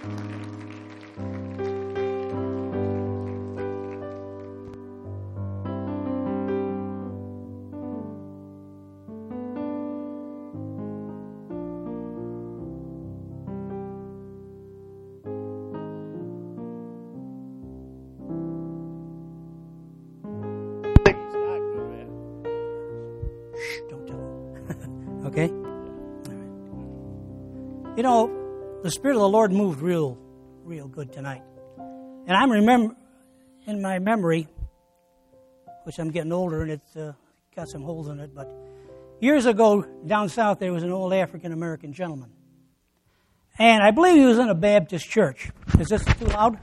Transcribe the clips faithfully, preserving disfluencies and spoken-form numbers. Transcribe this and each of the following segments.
Okay? You know, the Spirit of the Lord moved real, real good tonight. And I'm remember in my memory, which I'm getting older and it's uh, got some holes in it, but years ago down south there was an old African-American gentleman. And I believe he was in a Baptist church. Is this too loud?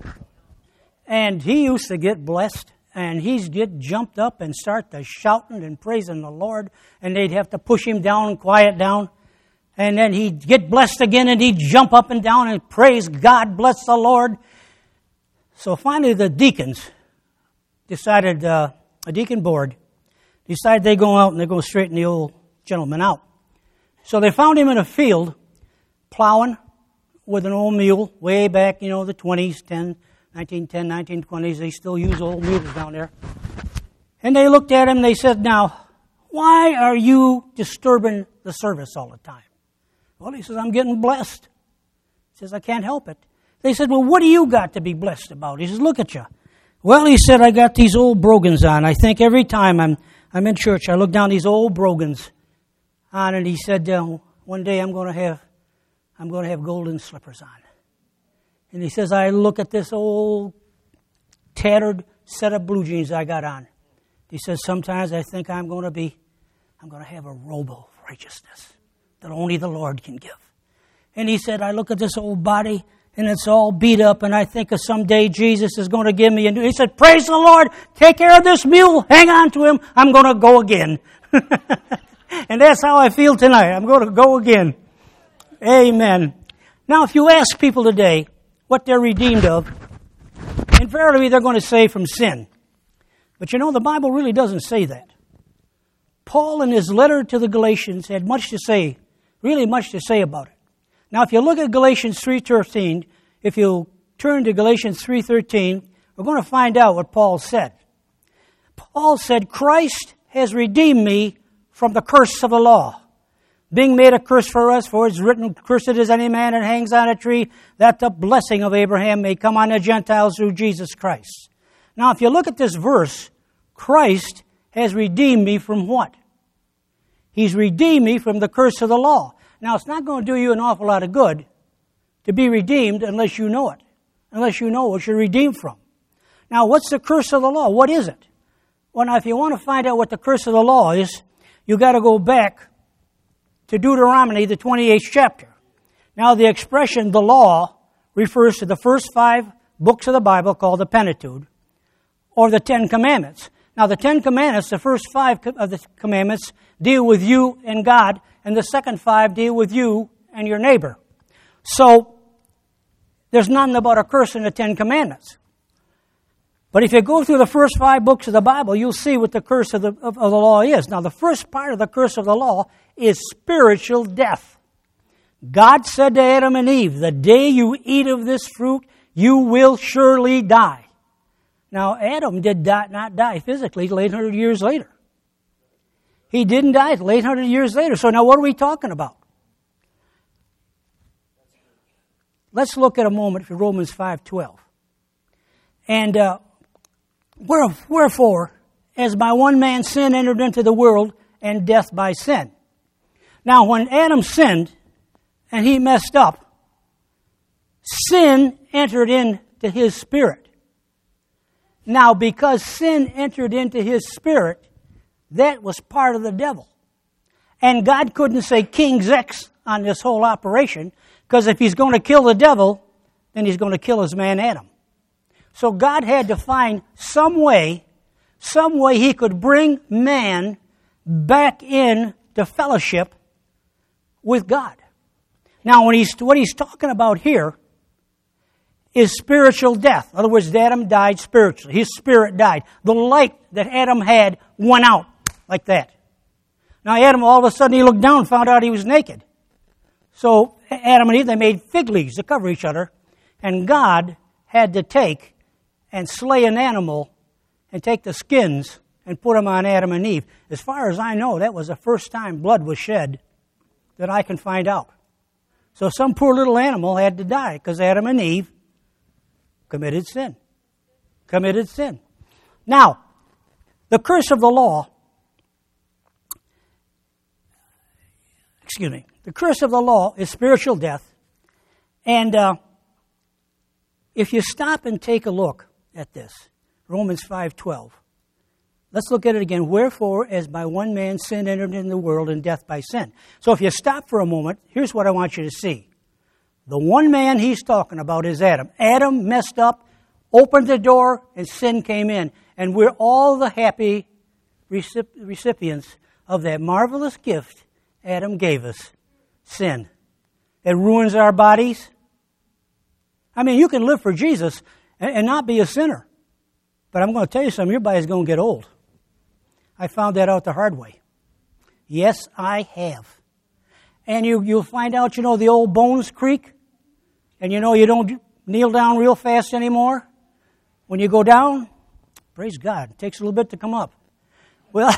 And he used to get blessed. And he'd get jumped up and start to shouting and praising the Lord. And they'd have to push him down and quiet down. And then he'd get blessed again and he'd jump up and down and praise God, bless the Lord. So finally the deacons decided, uh, a deacon board, decided they go out and they go straighten the old gentleman out. So they found him in a field plowing with an old mule way back, you know, the twenties, ten, nineteen ten, nineteen twenties, they still use old mules down there. And they looked at him and they said, now, why are you disturbing the service all the time? Well, he says, I'm getting blessed. He says, I can't help it. They said, well, what do you got to be blessed about? He says, look at you. Well, he said, I got these old brogans on. I think every time I'm I'm in church, I look down these old brogans on, and he said, uh, one day I'm going to have I'm going to have golden slippers on. And he says, I look at this old tattered set of blue jeans I got on. He says, sometimes I think I'm going to be, I'm going to have a robe of righteousness that only the Lord can give. And he said, I look at this old body and it's all beat up and I think of someday Jesus is going to give me a new. He said, praise the Lord, take care of this mule, hang on to him, I'm going to go again. And that's how I feel tonight. I'm going to go again. Amen. Now, if you ask people today, what they're redeemed of, invariably they're going to say from sin. But you know, the Bible really doesn't say that. Paul in his letter to the Galatians had much to say, really much to say about it. Now, if you look at Galatians three thirteen, if you turn to Galatians three thirteen, we're going to find out what Paul said. Paul said, Christ has redeemed me from the curse of the law, being made a curse for us, for it's written, cursed is any man that hangs on a tree, that the blessing of Abraham may come on the Gentiles through Jesus Christ. Now, if you look at this verse, Christ has redeemed me from what? He's redeemed me from the curse of the law. Now, it's not going to do you an awful lot of good to be redeemed unless you know it, unless you know what you're redeemed from. Now, what's the curse of the law? What is it? Well, now, if you want to find out what the curse of the law is, you've got to go back to Deuteronomy, the twenty-eighth chapter. Now, the expression, the law, refers to the first five books of the Bible called the Pentateuch, or the Ten Commandments. Now, the Ten Commandments, the first five of the commandments, deal with you and God, and the second five deal with you and your neighbor. So, there's nothing about a curse in the Ten Commandments. But if you go through the first five books of the Bible, you'll see what the curse of the, of, of the law is. Now, the first part of the curse of the law is spiritual death. God said to Adam and Eve, the day you eat of this fruit, you will surely die. Now, Adam did die, not die physically till eight hundred years later. He didn't die till eight hundred years later. So now what are we talking about? Let's look at a moment for Romans five twelve. And uh, wherefore, as by one man sin entered into the world, and death by sin. Now, when Adam sinned, and he messed up, sin entered into his spirit. Now, because sin entered into his spirit, that was part of the devil. And God couldn't say King's X on this whole operation, because if he's going to kill the devil, then he's going to kill his man Adam. So God had to find some way, some way he could bring man back in to fellowship with God. Now, when he's, what he's talking about here is spiritual death. In other words, Adam died spiritually. His spirit died. The light that Adam had went out like that. Now, Adam, all of a sudden, he looked down and found out he was naked. So Adam and Eve, they made fig leaves to cover each other, and God had to take and slay an animal and take the skins and put them on Adam and Eve. As far as I know, that was the first time blood was shed that I can find out. So some poor little animal had to die because Adam and Eve committed sin. Committed sin. Now, the curse of the law, excuse me, the curse of the law is spiritual death. And uh, if you stop and take a look at this, Romans five twelve, let's look at it again. Wherefore, as by one man sin entered into the world, and death by sin. So if you stop for a moment, here's what I want you to see. The one man he's talking about is Adam. Adam messed up, opened the door, and sin came in. And we're all the happy recipients of that marvelous gift Adam gave us, sin. It ruins our bodies. I mean, you can live for Jesus and not be a sinner. But I'm going to tell you something, your body's going to get old. I found that out the hard way. Yes, I have. And you, you'll find out, you know, the old bones creak. And you know you don't kneel down real fast anymore. When you go down, praise God, it takes a little bit to come up. Well,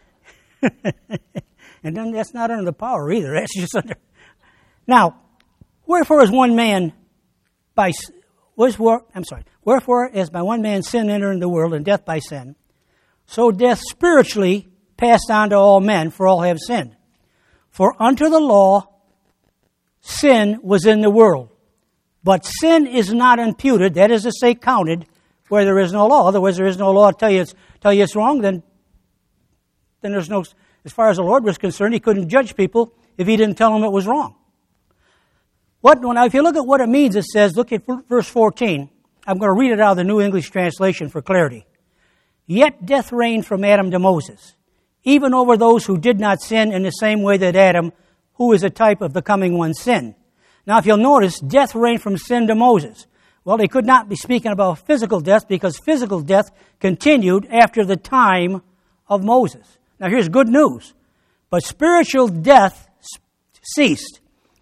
and then that's not under the power either. That's just under. Now, wherefore is one man by wherefore I'm sorry. Wherefore as by one man sin entered into the world, and death by sin, so death spiritually passed on to all men, for all have sinned. For unto the law sin was in the world, but sin is not imputed, that is to say, counted, where there is no law. Otherwise, there is no law to tell you it's, tell you it's wrong, then, then there's no, as far as the Lord was concerned, he couldn't judge people if he didn't tell them it was wrong. What, now, if you look at what it means, it says, look at verse fourteen. I'm going to read it out of the New English Translation for clarity. Yet death reigned from Adam to Moses, even over those who did not sin in the same way that Adam, who is a type of the coming one, sinned. Now, if you'll notice, death reigned from sin to Moses. Well, they could not be speaking about physical death because physical death continued after the time of Moses. Now, here's good news. But spiritual death ceased.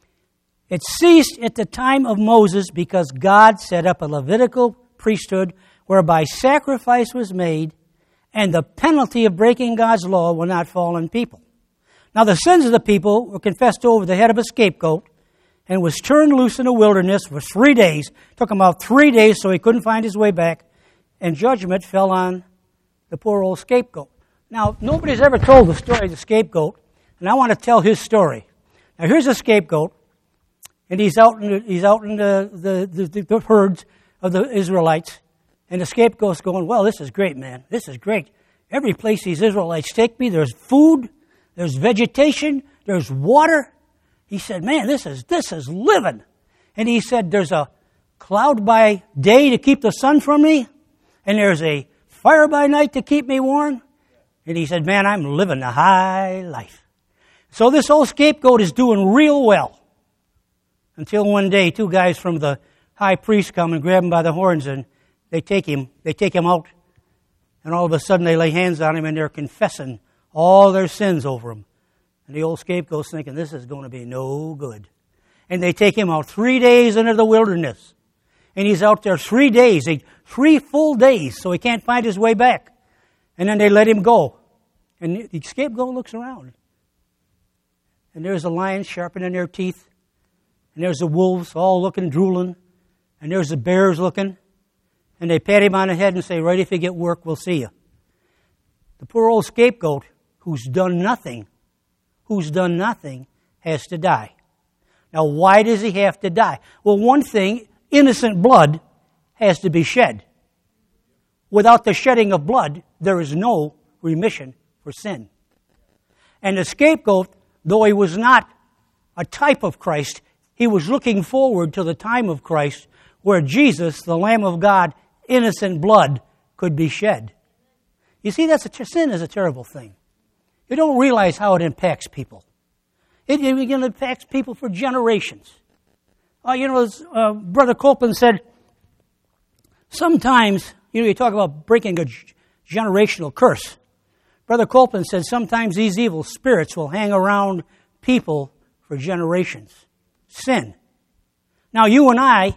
It ceased at the time of Moses because God set up a Levitical priesthood whereby sacrifice was made and the penalty of breaking God's law will not fall on people. Now, the sins of the people were confessed over the head of a scapegoat and was turned loose in the wilderness for three days. It took him about three days so he couldn't find his way back, and judgment fell on the poor old scapegoat. Now, nobody's ever told the story of the scapegoat, and I want to tell his story. Now, here's a scapegoat, and he's out in the, he's out in the, the, the, the herds of the Israelites, and the scapegoat's going, well, this is great, man. This is great. Every place these Israelites take me, there's food, there's vegetation, there's water. He said, man, this is this is living. And he said, there's a cloud by day to keep the sun from me, and there's a fire by night to keep me warm. And he said, man, I'm living the high life. So this old scapegoat is doing real well. Until one day, two guys from the high priest come and grab him by the horns, and they take him, they take him out, and all of a sudden they lay hands on him, and they're confessing all their sins over him. And the old scapegoat's thinking, this is going to be no good. And they take him out three days into the wilderness. And he's out there three days, three full days, so he can't find his way back. And then they let him go. And the scapegoat looks around. And there's the lions sharpening their teeth. And there's the wolves all looking, drooling. And there's the bears looking. And they pat him on the head and say, right, if you get work, we'll see you. The poor old scapegoat, who's done nothing, who's done nothing, has to die. Now, why does he have to die? Well, one thing, innocent blood has to be shed. Without the shedding of blood, there is no remission for sin. And the scapegoat, though he was not a type of Christ, he was looking forward to the time of Christ where Jesus, the Lamb of God, innocent blood could be shed. You see, that's a, sin is a terrible thing. You don't realize how it impacts people. It, it impacts people for generations. Uh, you know, as uh, Brother Copeland said, sometimes, you know, you talk about breaking a g- generational curse. Brother Copeland said sometimes these evil spirits will hang around people for generations. sin. Now, you and I,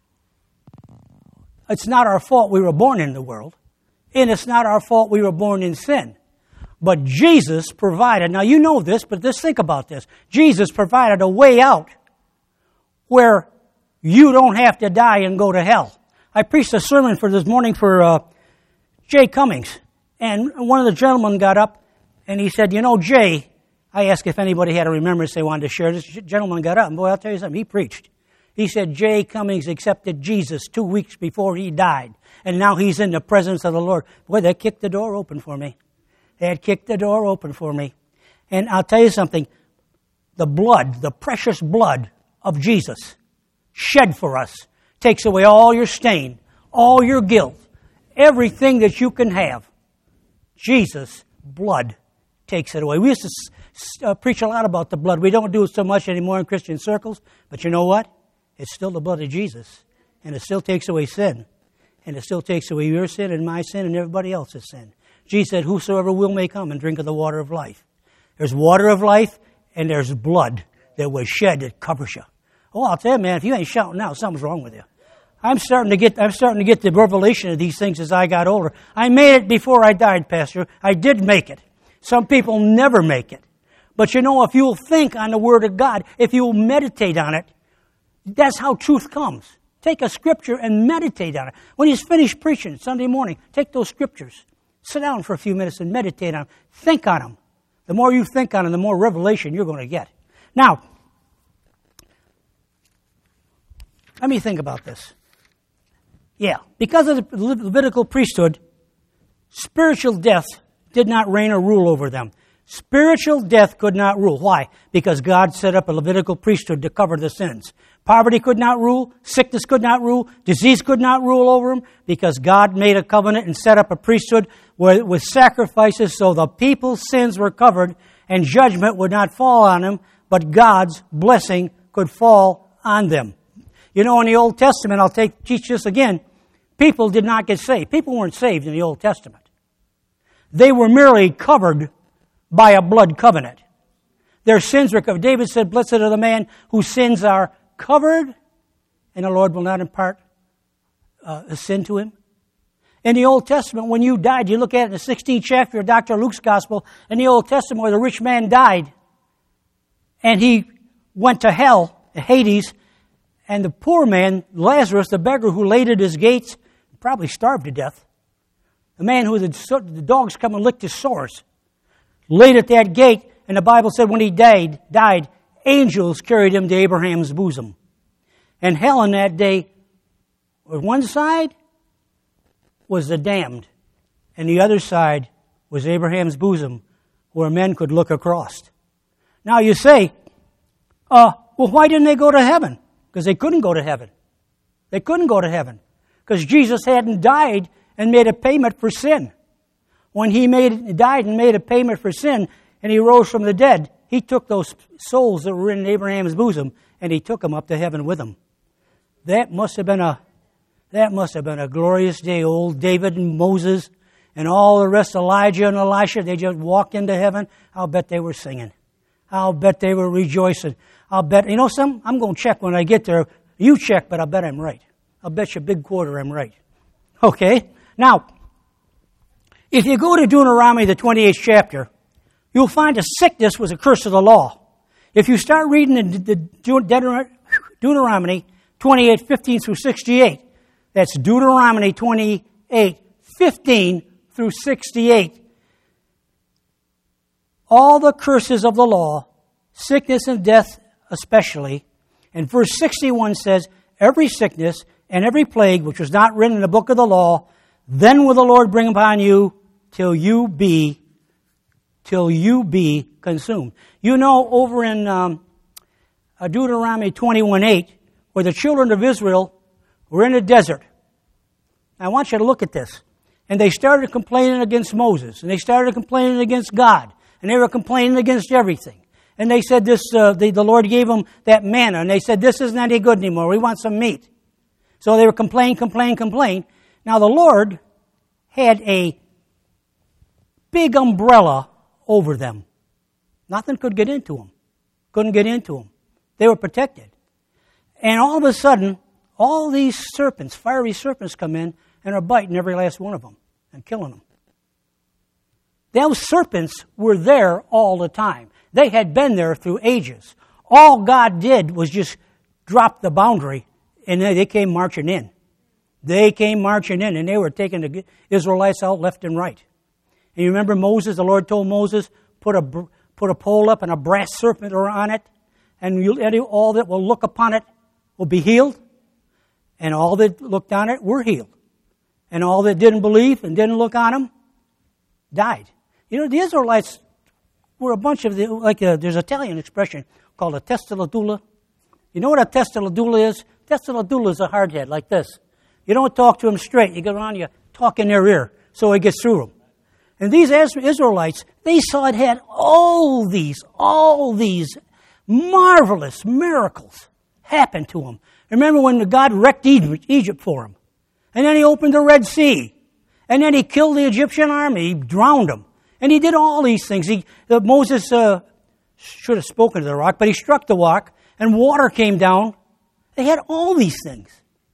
it's not our fault we were born in the world, and it's not our fault we were born in sin. But Jesus provided, now you know this, but just think about this. Jesus provided a way out where you don't have to die and go to hell. I preached a sermon for this morning for uh, Jay Cummings, and one of the gentlemen got up and he said, you know, Jay, I asked if anybody had a remembrance they wanted to share. This gentleman got up, and boy, I'll tell you something, he preached. He said, Jay Cummings accepted Jesus two weeks before he died, and now he's in the presence of the Lord. Boy, that kicked the door open for me. They had kicked the door open for me. And I'll tell you something, the blood, the precious blood of Jesus, shed for us, takes away all your stain, all your guilt, everything that you can have. Jesus' blood takes it away. We used to uh, preach a lot about the blood. We don't do it so much anymore in Christian circles, but you know what? It's still the blood of Jesus, and it still takes away sin, and it still takes away your sin and my sin and everybody else's sin. Jesus said, whosoever will may come and drink of the water of life. There's water of life, and there's blood that was shed that covers you. Oh, I'll tell you, man, if you ain't shouting now, something's wrong with you. I'm starting to get, I'm starting to get the revelation of these things as I got older. I made it before I died, Pastor. I did make it. Some people never make it. But you know, if you'll think on the Word of God, if you'll meditate on it, that's how truth comes. Take a scripture and meditate on it. When he's finished preaching Sunday morning, take those scriptures. Sit down for a few minutes and meditate on them. Think on them. The more you think on them, the more revelation you're going to get. Now, let me think about this. Yeah, because of the Levitical priesthood, spiritual death did not reign or rule over them. Spiritual death could not rule. Why? Because God set up a Levitical priesthood to cover the sins. Poverty could not rule. Sickness could not rule. Disease could not rule over them because God made a covenant and set up a priesthood where, with sacrifices so the people's sins were covered and judgment would not fall on them, but God's blessing could fall on them. You know, in the Old Testament, I'll take, teach this again, people did not get saved. People weren't saved in the Old Testament. They were merely covered by a blood covenant. Their sins were covered. David said, blessed are the man whose sins are covered, and the Lord will not impart uh, a sin to him. In the Old Testament, when you died, you look at it in the sixteenth chapter of Doctor Luke's Gospel, in the Old Testament where the rich man died, and he went to hell, Hades, and the poor man, Lazarus, the beggar who laid at his gates, probably starved to death. The man who the, the dogs come and licked his sores, laid at that gate, and the Bible said when he died, died, angels carried him to Abraham's bosom. And hell on that day, on one side was the damned, and the other side was Abraham's bosom, where men could look across. Now you say, uh, well, why didn't they go to heaven? Because they couldn't go to heaven. They couldn't go to heaven. Because Jesus hadn't died and made a payment for sin. When he made, died and made a payment for sin, and he rose from the dead, he took those souls that were in Abraham's bosom, and he took them up to heaven with him. That must have been a, that must have been a glorious day. Old David and Moses and all the rest, Elijah and Elisha, they just walked into heaven. I'll bet they were singing. I'll bet they were rejoicing. I'll bet, you know something? I'm going to check when I get there. You check, but I'll bet I'm right. I'll bet you a big quarter I'm right. Okay? Now, if you go to Deuteronomy, the twenty-eighth chapter, you'll find a sickness was a curse of the law. If you start reading the Deuteronomy twenty-eight, fifteen through sixty-eight, that's Deuteronomy twenty-eight, fifteen through sixty-eight. All the curses of the law, sickness and death especially, and verse sixty-one says, every sickness and every plague which was not written in the book of the law, then will the Lord bring upon you till you be till you be consumed. You know, over in um, Deuteronomy twenty-one eight, where the children of Israel were in the desert. I want you to look at this. And they started complaining against Moses, and they started complaining against God, and they were complaining against everything. And they said this, uh, the, the Lord gave them that manna, and they said, this isn't any good anymore. We want some meat. So they were complaining, complaining, complaining. Now the Lord had a big umbrella over them. Nothing could get into them. Couldn't get into them. They were protected. And all of a sudden, all these serpents, fiery serpents, come in and are biting every last one of them and killing them. Those serpents were there all the time. They had been there through ages. All God did was just drop the boundary, and they came marching in. They came marching in, and they were taking the Israelites out left and right. And you remember Moses, the Lord told Moses, put a, put a pole up and a brass serpent on it, and you, all that will look upon it will be healed. And all that looked on it were healed. And all that didn't believe and didn't look on them died. You know, the Israelites were a bunch of, the, like a, there's an Italian expression called a testaladula. You know what a testaladula is? Testaladula is a hardhead like this. You don't talk to them straight. You go around, you talk in their ear so it gets through them. And these Israelites, they saw it had all these, all these marvelous miracles happen to them. Remember when God wrecked Egypt for them? And then he opened the Red Sea. And then he killed the Egyptian army. He drowned them. And he did all these things. He, uh, Moses uh, should have spoken to the rock, but he struck the rock, and water came down. They had all these things.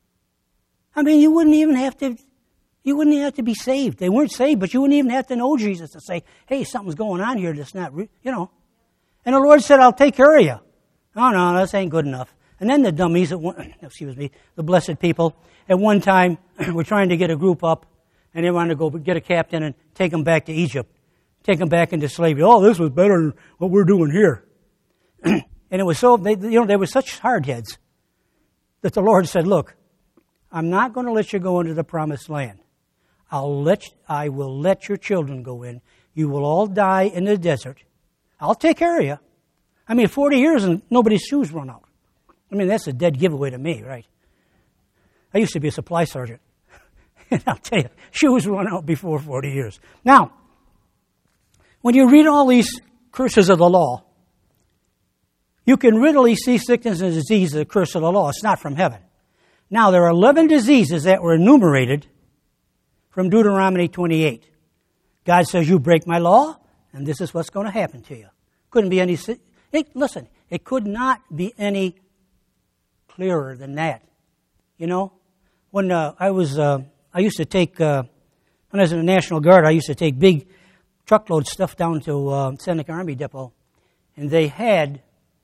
I mean, you wouldn't even have to, you wouldn't have to be saved. They weren't saved, but you wouldn't even have to know Jesus to say, hey, something's going on here that's not, re-, you know. And the Lord said, I'll take care of you. No, no, this ain't good enough. And then the dummies, at one, excuse me, the blessed people, at one time were trying to get a group up, and they wanted to go get a captain and take them back to Egypt, take them back into slavery. Oh, this was better than what we're doing here. And it was so, they, you know, they were such hardheads that the Lord said, look, I'm not going to let you go into the promised land. I'll let, I will let your children go in. You will all die in the desert. I'll take care of you. I mean, forty years and nobody's shoes run out. I mean, that's a dead giveaway to me, right? I used to be a supply sergeant. And I'll tell you, shoes run out before forty years. Now, when you read all these curses of the law, you can readily see sickness and disease as a curse of the law. It's not from heaven. Now, there are eleven diseases that were enumerated from Deuteronomy twenty-eight. God says, you break my law, and this is what's going to happen to you. Couldn't be any... It, listen, it could not be any clearer than that. You know, when uh, I was... Uh, I used to take... Uh, when I was in the National Guard, I used to take big truckload stuff down to uh, Seneca Army Depot, and they had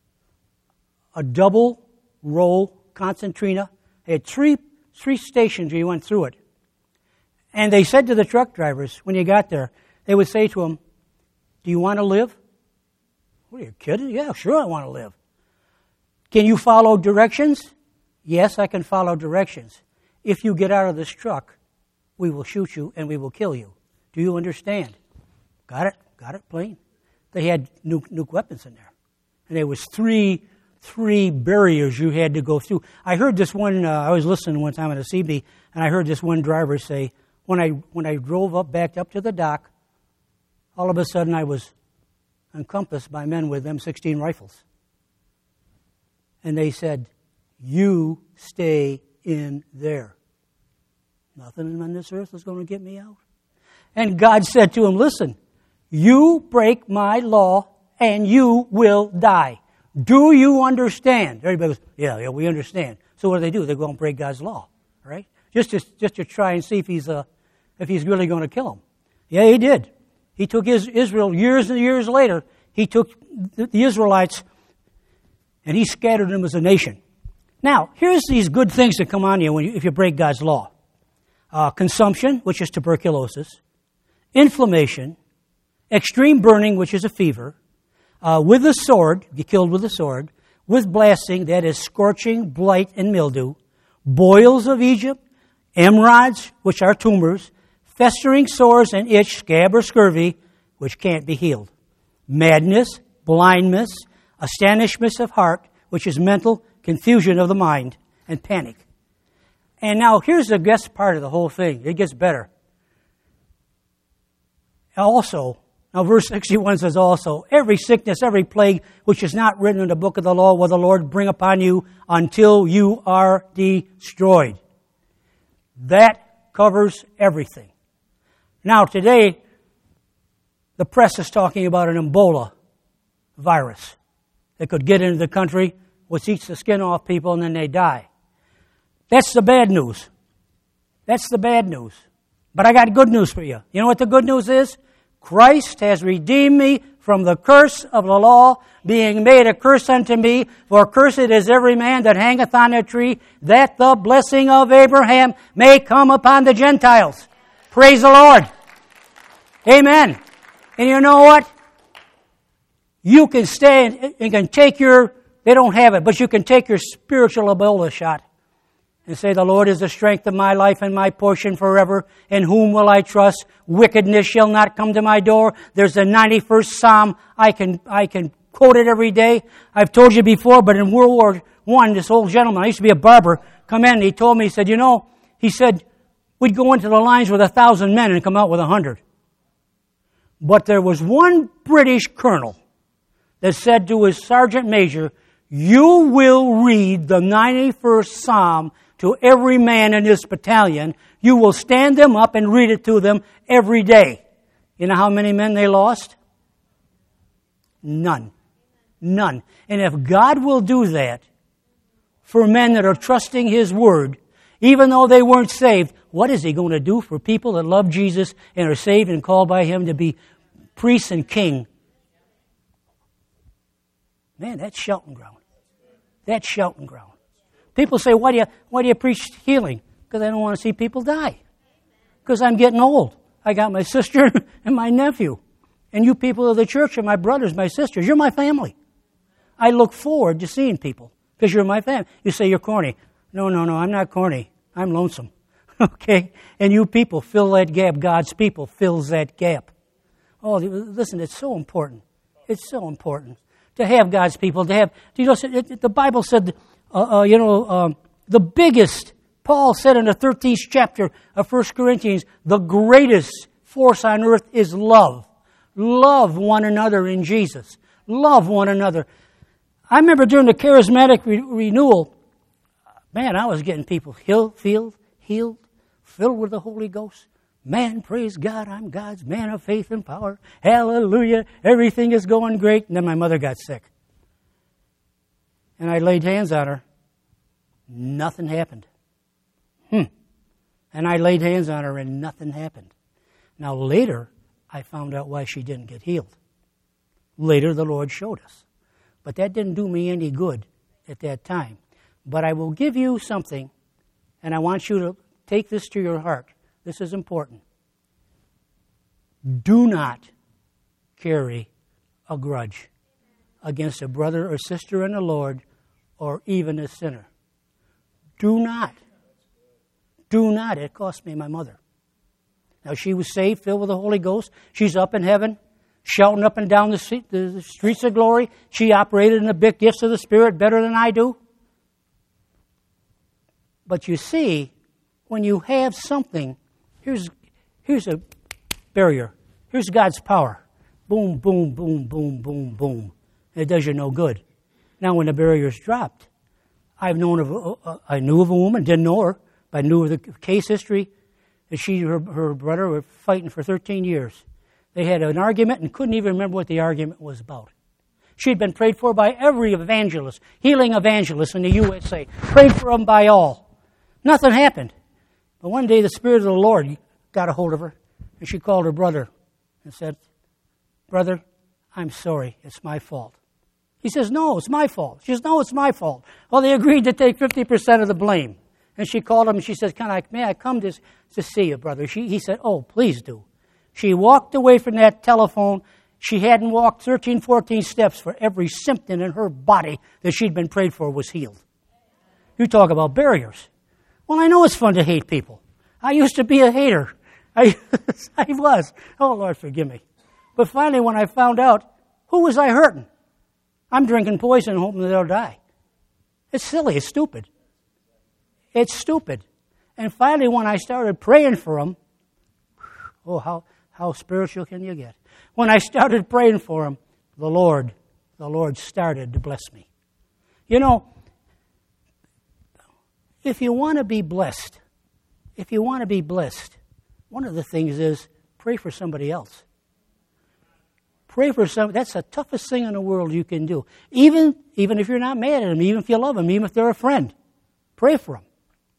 a double row concertina. They had three three stations where you went through it. And they said to the truck drivers, when you got there, they would say to them, do you want to live? What are you kidding? Yeah, sure I want to live. Can you follow directions? Yes, I can follow directions. If you get out of this truck, we will shoot you and we will kill you. Do you understand? Got it? Got it? Plain. They had nuke, nuke weapons in there. And there was three three barriers you had to go through. I heard this one, uh, I was listening one time at a C B, and I heard this one driver say, when I when I drove up, backed up to the dock, all of a sudden I was encompassed by men with M sixteen rifles. And they said, you stay in there. Nothing on this earth is going to get me out. And God said to him, listen, you break my law and you will die. Do you understand? Everybody goes, yeah, yeah, we understand. So what do they do? They go and break God's law, right? Just to, just to try and see if he's uh, if he's really going to kill them. Yeah, he did. He took his, Israel years and years later. He took the, the Israelites and he scattered them as a nation. Now, here's these good things that come on you, when you if you break God's law. Uh, consumption, which is tuberculosis. Inflammation. Extreme burning, which is a fever. Uh, with the sword, be killed with the sword. With blasting, that is scorching, blight, and mildew. Boils of Egypt. Emerods, which are tumors. Festering sores and itch, scab or scurvy, which can't be healed. Madness, blindness, astonishment of heart, which is mental confusion of the mind, and panic. And now here's the best part of the whole thing. It gets better. Also, now verse sixty-one says also, every sickness, every plague, which is not written in the book of the law, will the Lord bring upon you until you are destroyed. That covers everything. Now today, the press is talking about an Ebola virus that could get into the country which eats the skin off people and then they die. That's the bad news. That's the bad news. But I got good news for you. You know what the good news is? Christ has redeemed me from the curse of the law, being made a curse unto me. For cursed is every man that hangeth on a tree, that the blessing of Abraham may come upon the Gentiles. Praise the Lord. Amen. And you know what? You can stay and you can take your, they don't have it, but you can take your spiritual Ebola shot and say, the Lord is the strength of my life and my portion forever. In whom will I trust? Wickedness shall not come to my door. There's the ninety-first Psalm. I can, I can quote it every day. I've told you before, but in World War One, this old gentleman, I used to be a barber, come in and he told me, he said, you know, he said, we'd go into the lines with a thousand men and come out with a hundred. But there was one British colonel that said to his sergeant major, you will read the ninety-first Psalm to every man in this battalion. You will stand them up and read it to them every day. You know how many men they lost? None. None. And if God will do that for men that are trusting His Word, even though they weren't saved, what is He going to do for people that love Jesus and are saved and called by Him to be priests and king? Man, that's shouting ground. That's shouting ground. People say, why do you, why do you preach healing? Because I don't want to see people die. Because I'm getting old. I got my sister and my nephew. And you people of the church are my brothers, my sisters. You're my family. I look forward to seeing people because you're my family. You say you're corny. No, no, no, I'm not corny. I'm lonesome. Okay? And you people fill that gap. God's people fills that gap. Oh, listen, it's so important. It's so important to have God's people, to have, you know, the Bible said, uh, uh, you know, um, the biggest, Paul said in the thirteenth chapter of First Corinthians, the greatest force on earth is love. Love one another in Jesus. Love one another. I remember during the charismatic re- renewal, man, I was getting people healed, healed, healed, filled with the Holy Ghost. Man, praise God, I'm God's man of faith and power. Hallelujah, everything is going great. And then my mother got sick. And I laid hands on her. Nothing happened. Hmm. And I laid hands on her and nothing happened. Now later, I found out why she didn't get healed. Later, the Lord showed us. But that didn't do me any good at that time. But I will give you something, and I want you to take this to your heart. This is important. Do not carry a grudge against a brother or sister in the Lord or even a sinner. Do not. Do not. It cost me my mother. Now, she was saved, filled with the Holy Ghost. She's up in heaven, shouting up and down the, the streets of glory. She operated in the big gifts of the Spirit better than I do. But you see, when you have something, here's, here's a barrier. Here's God's power. Boom, boom, boom, boom, boom, boom. It does you no good. Now, when the barrier's dropped, I've known of, a, I knew of a woman, didn't know her, but I knew of the case history. And she, her, her brother were fighting for thirteen years. They had an argument and couldn't even remember what the argument was about. She'd been prayed for by every evangelist, healing evangelist in the U S A. Prayed for them by all. Nothing happened. But one day the Spirit of the Lord got a hold of her, and she called her brother and said, "Brother, I'm sorry. It's my fault." He says, "No, it's my fault." She says, "No, it's my fault." Well, they agreed to take fifty percent of the blame. And she called him and she says, "Can I, may I come to, to see you, brother?" She, he said, "Oh, please do." She walked away from that telephone. She hadn't walked thirteen, fourteen steps for every symptom in her body that she'd been prayed for was healed. You talk about barriers. Well, I know it's fun to hate people. I used to be a hater. I, I was. Oh, Lord, forgive me. But finally, when I found out, who was I hurting? I'm drinking poison hoping that they'll die. It's silly. It's stupid. It's stupid. And finally, when I started praying for them, oh, how, how spiritual can you get? When I started praying for them, the Lord, the Lord started to bless me. You know, if you want to be blessed, if you want to be blessed, one of the things is pray for somebody else. Pray for somebody. That's the toughest thing in the world you can do. Even, even if you're not mad at them, even if you love them, even if they're a friend. Pray for them.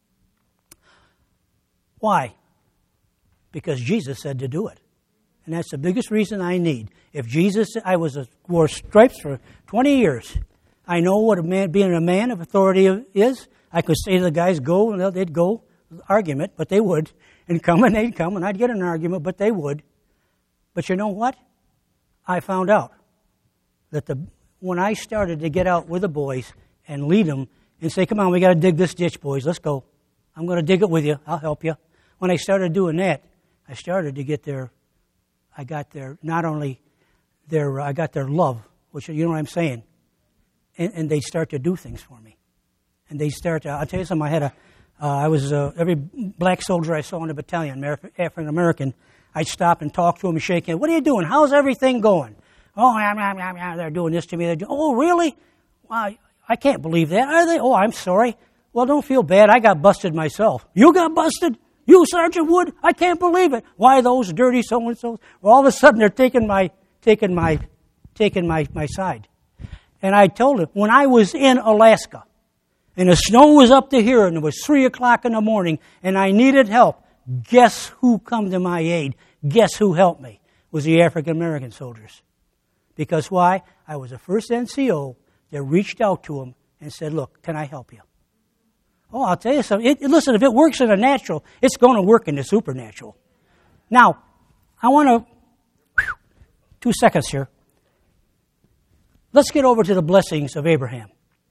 Why? Because Jesus said to do it. And that's the biggest reason I need. If Jesus, I was a, wore stripes for twenty years. I know what a man, being a man of authority is. I could say to the guys, go, and they'd go, argument, but they would. And come, and they'd come, and I'd get an argument, but they would. But you know what? I found out that the when I started to get out with the boys and lead them and say, come on, we got to dig this ditch, boys, let's go. I'm going to dig it with you. I'll help you. When I started doing that, I started to get their, I got their, not only their, I got their love, which, you know what I'm saying, and, and they start to do things for me. And they start to, I'll tell you something, I had a, uh, I was, uh, every black soldier I saw in the battalion, African-American, I'd stop and talk to them and shake hands. What are you doing? How's everything going? Oh, yeah, yeah, yeah, yeah, they're doing this to me. They're doing, oh, really? Wow, I can't believe that. Are they? Oh, I'm sorry. Well, don't feel bad. I got busted myself. You got busted? You, Sergeant Wood? I can't believe it. Why those dirty so-and-sos? Well, all of a sudden they're taking my, taking my, taking my, my side. And I told them, when I was in Alaska, and the snow was up to here, and it was three o'clock in the morning, and I needed help, guess who come to my aid? Guess who helped me? It was the African-American soldiers. Because why? I was the first N C O that reached out to them and said, look, can I help you? Oh, I'll tell you something. It, listen, if it works in the natural, it's going to work in the supernatural. Now, I want to, two seconds here. Let's get over to the blessings of Abraham.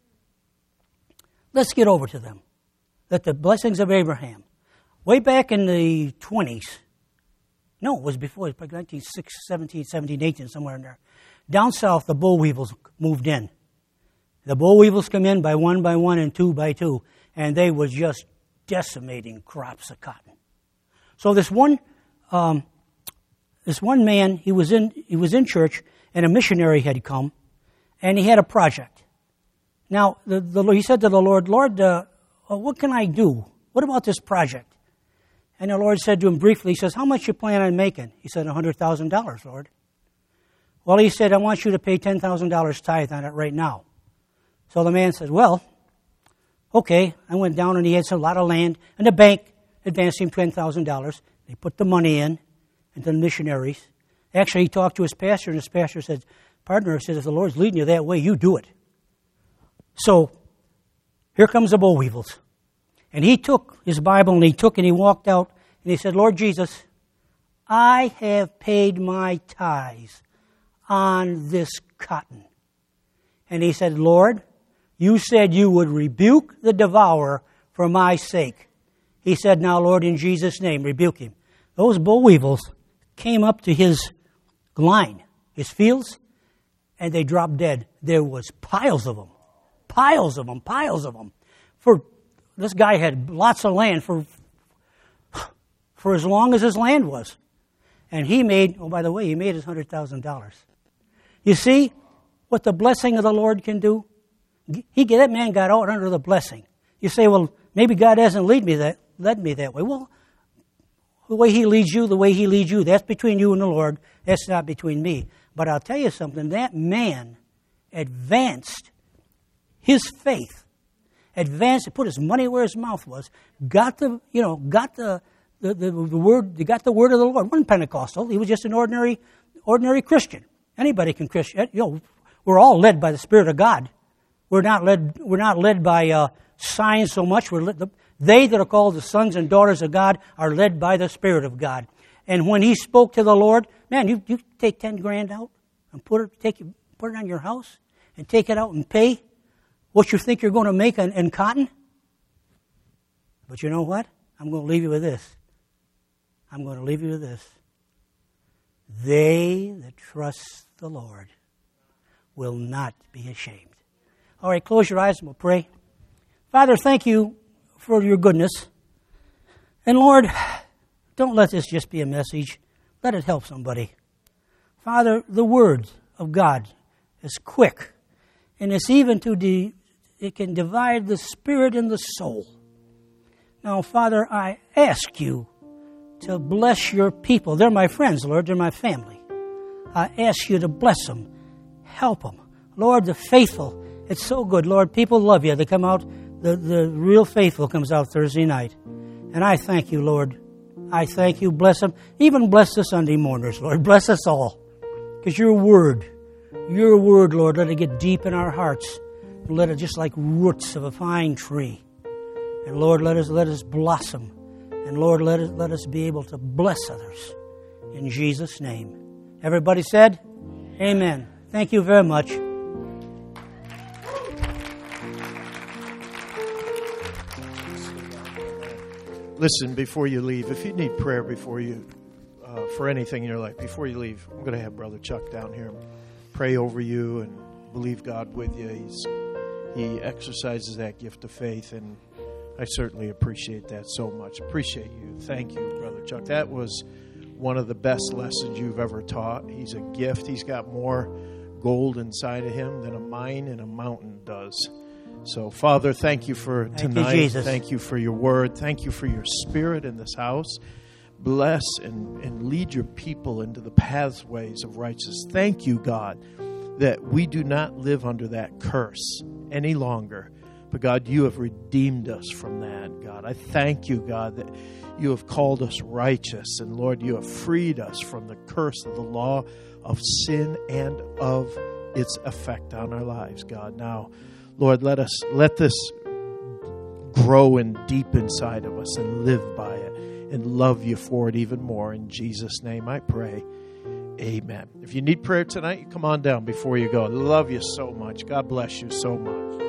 Let's get over to them. That the blessings of Abraham. Way back in the twenties, no, it was before, it was like nineteen seventeen, seventeen, eighteen, somewhere in there. Down south, the boll weevils moved in. The boll weevils come in by one by one and two by two, and they was just decimating crops of cotton. So this one, um, this one man, he was in he was in church, and a missionary had come, and he had a project. Now, the, the, he said to the Lord, Lord, uh, what can I do? What about this project? And the Lord said to him briefly, he says, how much you plan on making? He said, one hundred thousand dollars, Lord. Well, he said, I want you to pay ten thousand dollars tithe on it right now. So the man said, well, okay. I went down and he had a lot of land, and the bank advanced him ten thousand dollars. They put the money in, and the missionaries. Actually, he talked to his pastor, and his pastor said, partner, said, if the Lord's leading you that way, you do it. So, here comes the boll weevils. And he took his Bible, and he took and he walked out, and he said, Lord Jesus, I have paid my tithes on this cotton. And he said, Lord, you said you would rebuke the devourer for my sake. He said, now, Lord, in Jesus' name, rebuke him. Those boll weevils came up to his line, his fields, and they dropped dead. There was piles of them, piles of them, piles of them. For this guy had lots of land for, for as long as his land was. And he made, oh, by the way, he made his one hundred thousand dollars. You see what the blessing of the Lord can do? He, that man got out under the blessing. You say, well, maybe God hasn't lead me that, led me that way. Well, the way he leads you, the way he leads you, that's between you and the Lord. That's not between me. But I'll tell you something, that man advanced his faith, advanced, put his money where his mouth was, got the, you know, got the, the, the, the word, got the word of the Lord. Wasn't Pentecostal. He was just an ordinary, ordinary Christian. Anybody can Christian. You know, we're all led by the Spirit of God. We're not led. We're not led by uh, signs so much. We're led, the, they that are called the sons and daughters of God are led by the Spirit of God. And when he spoke to the Lord, man, you, you take ten grand out and put it, take it, put it on your house and take it out and pay what you think you're going to make in, in cotton. But you know what? I'm going to leave you with this. I'm going to leave you with this. They that trust the Lord will not be ashamed. All right, close your eyes and we'll pray. Father, thank you for your goodness. And Lord, don't let this just be a message. Let it help somebody. Father, the Word of God is quick, and it's even to de- it can divide the spirit and the soul. Now, Father, I ask you to bless your people. They're my friends, Lord. They're my family. I ask you to bless them, help them. Lord, the faithful, it's so good. Lord, people love you. They come out, the, the real faithful comes out Thursday night. And I thank you, Lord. I thank you. Bless them. Even bless the Sunday mourners, Lord. Bless us all. Because your word, your word, Lord, let it get deep in our hearts. Let it just like roots of a pine tree. And Lord, let us let us blossom. And Lord, let us let us be able to bless others. In Jesus' name. Everybody said? Amen. Thank you very much. Listen, before you leave, if you need prayer before you, uh, for anything in your life, before you leave, I'm going to have Brother Chuck down here pray over you and believe God with you. He's, he exercises that gift of faith, and I certainly appreciate that so much. Appreciate you. Thank you, Brother Chuck. That was one of the best lessons you've ever taught. He's a gift. He's got more gold inside of him than a mine and a mountain does. So, Father, thank you for thank tonight. You, Jesus. Thank you for your word. Thank you for your spirit in this house. Bless and, and lead your people into the pathways of righteousness. Thank you, God, that we do not live under that curse any longer. But, God, you have redeemed us from that, God. I thank you, God, that you have called us righteous. And, Lord, you have freed us from the curse of the law of sin and of its effect on our lives, God. Now, Lord, let us let this grow in deep inside of us and live by it and love you for it even more. In Jesus' name I pray. Amen. If you need prayer tonight, come on down before you go. I love you so much. God bless you so much.